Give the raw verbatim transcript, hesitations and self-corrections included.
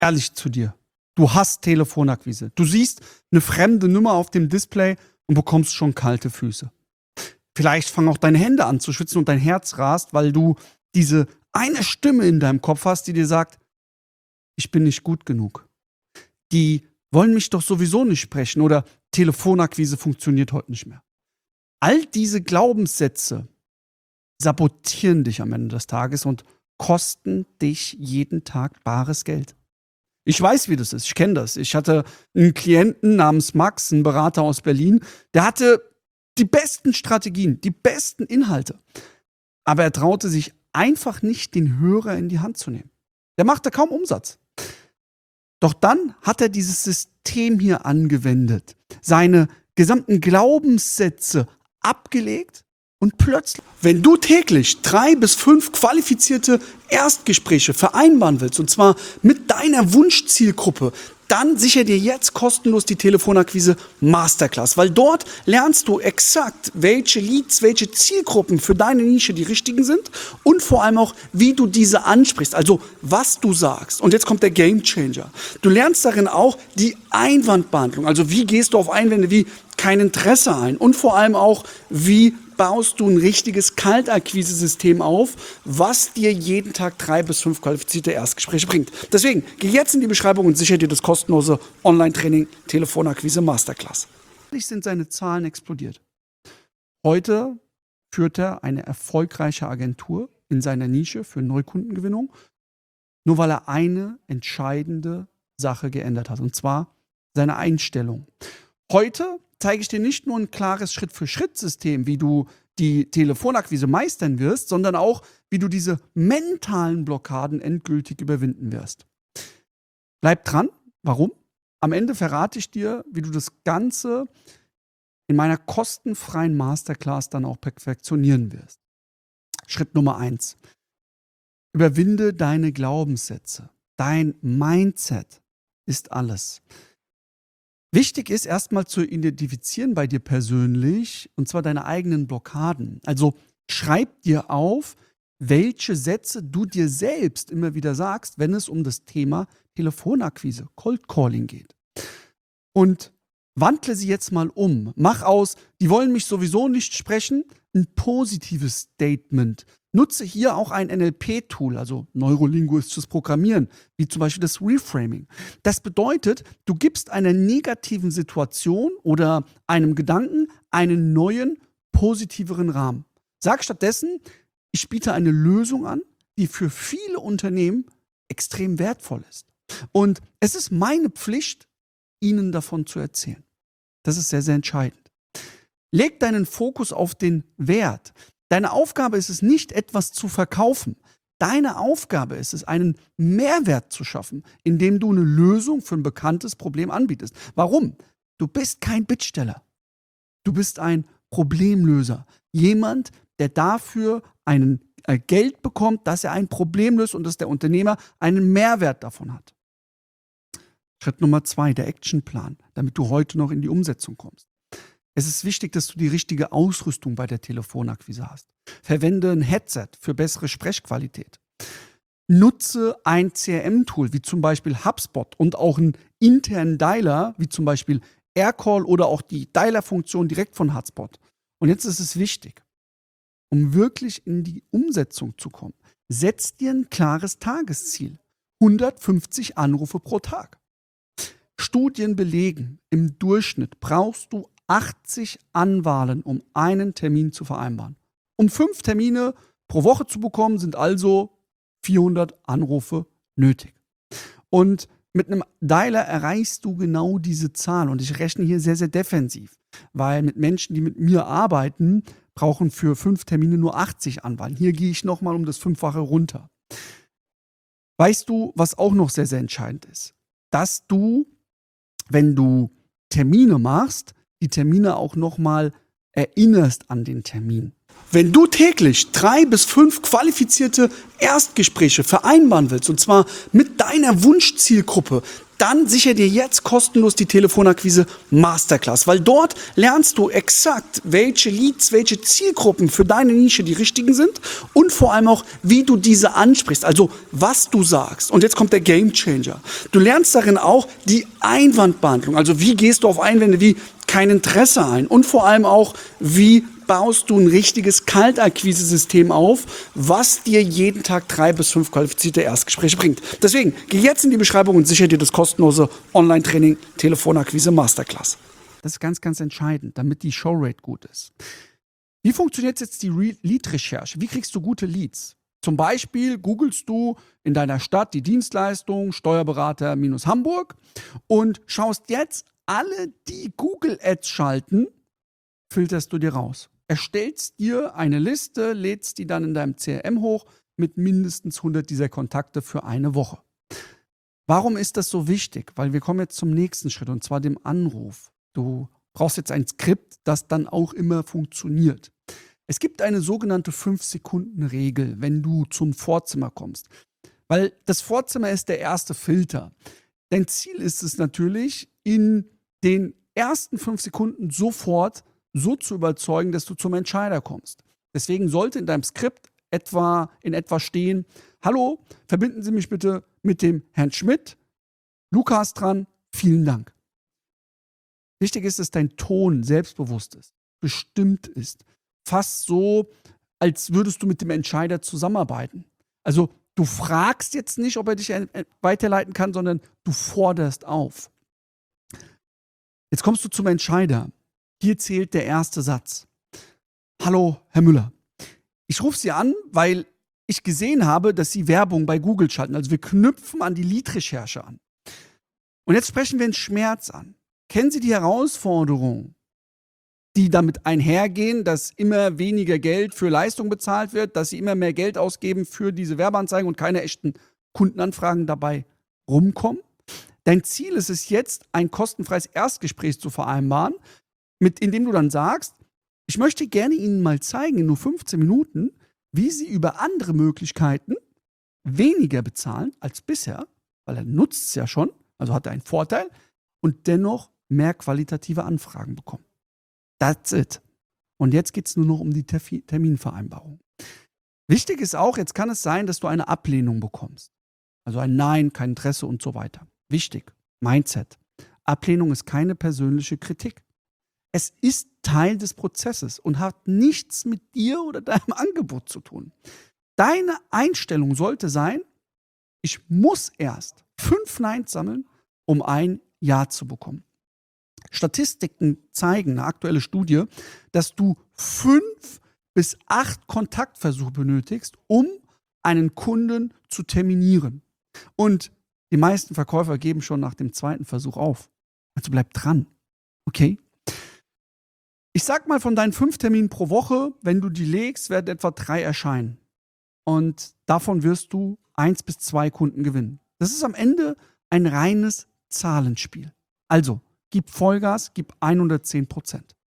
ehrlich zu dir. Du hast Telefonakquise. Du siehst eine fremde Nummer auf dem Display und bekommst schon kalte Füße. Vielleicht fangen auch deine Hände an zu schwitzen und dein Herz rast, weil du diese eine Stimme in deinem Kopf hast, die dir sagt, ich bin nicht gut genug. Die wollen mich doch sowieso nicht sprechen oder Telefonakquise funktioniert heute nicht mehr. All diese Glaubenssätze sabotieren dich am Ende des Tages und kosten dich jeden Tag bares Geld. Ich weiß, wie das ist. Ich kenne das. Ich hatte einen Klienten namens Max, einen Berater aus Berlin, der hatte die besten Strategien, die besten Inhalte. Aber er traute sich einfach nicht, den Hörer in die Hand zu nehmen. Der machte kaum Umsatz. Doch dann hat er dieses System hier angewendet, seine gesamten Glaubenssätze abgelegt und plötzlich, wenn du täglich drei bis fünf qualifizierte Erstgespräche vereinbaren willst, und zwar mit deiner Wunschzielgruppe, dann sicher dir jetzt kostenlos die Telefonakquise Masterclass, weil dort lernst du exakt, welche Leads, welche Zielgruppen für deine Nische die richtigen sind und vor allem auch, wie du diese ansprichst, also was du sagst. Und jetzt kommt der Gamechanger. Du lernst darin auch die Einwandbehandlung, also wie gehst du auf Einwände wie kein Interesse ein und vor allem auch, wie baust du ein richtiges Kaltakquise-System auf, was dir jeden Tag drei bis fünf qualifizierte Erstgespräche bringt. Deswegen, geh jetzt in die Beschreibung und sichere dir das kostenlose Online-Training Telefonakquise Masterclass. Plötzlich sind seine Zahlen explodiert. Heute führt er eine erfolgreiche Agentur in seiner Nische für Neukundengewinnung, nur weil er eine entscheidende Sache geändert hat, und zwar seine Einstellung. Heute zeige ich dir nicht nur ein klares Schritt-für-Schritt-System, wie du die Telefonakquise meistern wirst, sondern auch, wie du diese mentalen Blockaden endgültig überwinden wirst. Bleib dran. Warum? Am Ende verrate ich dir, wie du das Ganze in meiner kostenfreien Masterclass dann auch perfektionieren wirst. Schritt Nummer eins. Überwinde deine Glaubenssätze. Dein Mindset ist alles. Wichtig ist erstmal zu identifizieren bei dir persönlich, und zwar deine eigenen Blockaden. Also schreib dir auf, welche Sätze du dir selbst immer wieder sagst, wenn es um das Thema Telefonakquise, Cold Calling geht. Und wandle sie jetzt mal um. Mach aus, die wollen mich sowieso nicht sprechen, ein positives Statement. Nutze hier auch ein N L P-Tool, also neurolinguistisches Programmieren, wie zum Beispiel das Reframing. Das bedeutet, du gibst einer negativen Situation oder einem Gedanken einen neuen, positiveren Rahmen. Sag stattdessen, ich biete eine Lösung an, die für viele Unternehmen extrem wertvoll ist. Und es ist meine Pflicht, ihnen davon zu erzählen. Das ist sehr, sehr entscheidend. Leg deinen Fokus auf den Wert. Deine Aufgabe ist es nicht, etwas zu verkaufen. Deine Aufgabe ist es, einen Mehrwert zu schaffen, indem du eine Lösung für ein bekanntes Problem anbietest. Warum? Du bist kein Bittsteller. Du bist ein Problemlöser. Jemand, der dafür ein äh, Geld bekommt, dass er ein Problem löst und dass der Unternehmer einen Mehrwert davon hat. Schritt Nummer zwei, der Actionplan, damit du heute noch in die Umsetzung kommst. Es ist wichtig, dass du die richtige Ausrüstung bei der Telefonakquise hast. Verwende ein Headset für bessere Sprechqualität. Nutze ein C R M-Tool, wie zum Beispiel HubSpot, und auch einen internen Dialer, wie zum Beispiel Aircall oder auch die Dialer-Funktion direkt von HubSpot. Und jetzt ist es wichtig, um wirklich in die Umsetzung zu kommen, setz dir ein klares Tagesziel. hundertfünfzig Anrufe pro Tag. Studien belegen, im Durchschnitt brauchst du achtzig Anwahlen, um einen Termin zu vereinbaren. Um fünf Termine pro Woche zu bekommen, sind also vierhundert Anrufe nötig. Und mit einem Dialer erreichst du genau diese Zahl. Und ich rechne hier sehr, sehr defensiv, weil mit Menschen, die mit mir arbeiten, brauchen für fünf Termine nur achtzig Anwahlen. Hier gehe ich nochmal um das Fünffache runter. Weißt du, was auch noch sehr, sehr entscheidend ist? Dass du, wenn du Termine machst, die Termine auch nochmal erinnerst an den Termin. Wenn du täglich drei bis fünf qualifizierte Erstgespräche vereinbaren willst, und zwar mit deiner Wunschzielgruppe, dann sicher dir jetzt kostenlos die Telefonakquise Masterclass, weil dort lernst du exakt, welche Leads, welche Zielgruppen für deine Nische die richtigen sind und vor allem auch, wie du diese ansprichst, also was du sagst. Und jetzt kommt der Gamechanger. Du lernst darin auch die Einwandbehandlung, also wie gehst du auf Einwände wie kein Interesse ein und vor allem auch, wie baust du ein richtiges Kaltakquise-System auf, was dir jeden Tag drei bis fünf qualifizierte Erstgespräche bringt. Deswegen, geh jetzt in die Beschreibung und sichere dir das kostenlose Online-Training Telefonakquise Masterclass. Das ist ganz, ganz entscheidend, damit die Showrate gut ist. Wie funktioniert jetzt die Re- Lead-Recherche? Wie kriegst du gute Leads? Zum Beispiel googelst du in deiner Stadt die Dienstleistung Steuerberater minus Hamburg und schaust jetzt alle, die Google-Ads schalten, filterst du dir raus. Erstellst dir eine Liste, lädst die dann in deinem C R M hoch mit mindestens hundert dieser Kontakte für eine Woche. Warum ist das so wichtig? Weil wir kommen jetzt zum nächsten Schritt und zwar dem Anruf. Du brauchst jetzt ein Skript, das dann auch immer funktioniert. Es gibt eine sogenannte fünf Sekunden Regel, wenn du zum Vorzimmer kommst. Weil das Vorzimmer ist der erste Filter. Dein Ziel ist es natürlich, in den ersten fünf Sekunden sofort so zu überzeugen, dass du zum Entscheider kommst. Deswegen sollte in deinem Skript etwa, in etwa stehen: Hallo, verbinden Sie mich bitte mit dem Herrn Schmidt. Lukas dran, vielen Dank. Wichtig ist, dass dein Ton selbstbewusst ist, bestimmt ist. Fast so, als würdest du mit dem Entscheider zusammenarbeiten. Also du fragst jetzt nicht, ob er dich weiterleiten kann, sondern du forderst auf. Jetzt kommst du zum Entscheider. Hier zählt der erste Satz. Hallo, Herr Müller. Ich rufe Sie an, weil ich gesehen habe, dass Sie Werbung bei Google schalten. Also wir knüpfen an die Lead-Recherche an. Und jetzt sprechen wir den Schmerz an. Kennen Sie die Herausforderungen, die damit einhergehen, dass immer weniger Geld für Leistung bezahlt wird, dass Sie immer mehr Geld ausgeben für diese Werbeanzeigen und keine echten Kundenanfragen dabei rumkommen? Dein Ziel ist es jetzt, ein kostenfreies Erstgespräch zu vereinbaren, mit, indem du dann sagst, ich möchte gerne Ihnen mal zeigen, in nur fünfzehn Minuten, wie Sie über andere Möglichkeiten weniger bezahlen als bisher, weil er nutzt es ja schon, also hat er einen Vorteil, und dennoch mehr qualitative Anfragen bekommen. That's it. Und jetzt geht es nur noch um die Terfi- Terminvereinbarung. Wichtig ist auch, jetzt kann es sein, dass du eine Ablehnung bekommst. Also ein Nein, kein Interesse und so weiter. Wichtig, Mindset. Ablehnung ist keine persönliche Kritik. Es ist Teil des Prozesses und hat nichts mit dir oder deinem Angebot zu tun. Deine Einstellung sollte sein, ich muss erst fünf Neins sammeln, um ein Ja zu bekommen. Statistiken zeigen, eine aktuelle Studie, dass du fünf bis acht Kontaktversuche benötigst, um einen Kunden zu terminieren. Und die meisten Verkäufer geben schon nach dem zweiten Versuch auf. Also bleib dran. Okay? Ich sag mal, von deinen fünf Terminen pro Woche, wenn du die legst, werden etwa drei erscheinen. Und davon wirst du eins bis zwei Kunden gewinnen. Das ist am Ende ein reines Zahlenspiel. Also, gib Vollgas, gib hundertzehn Prozent.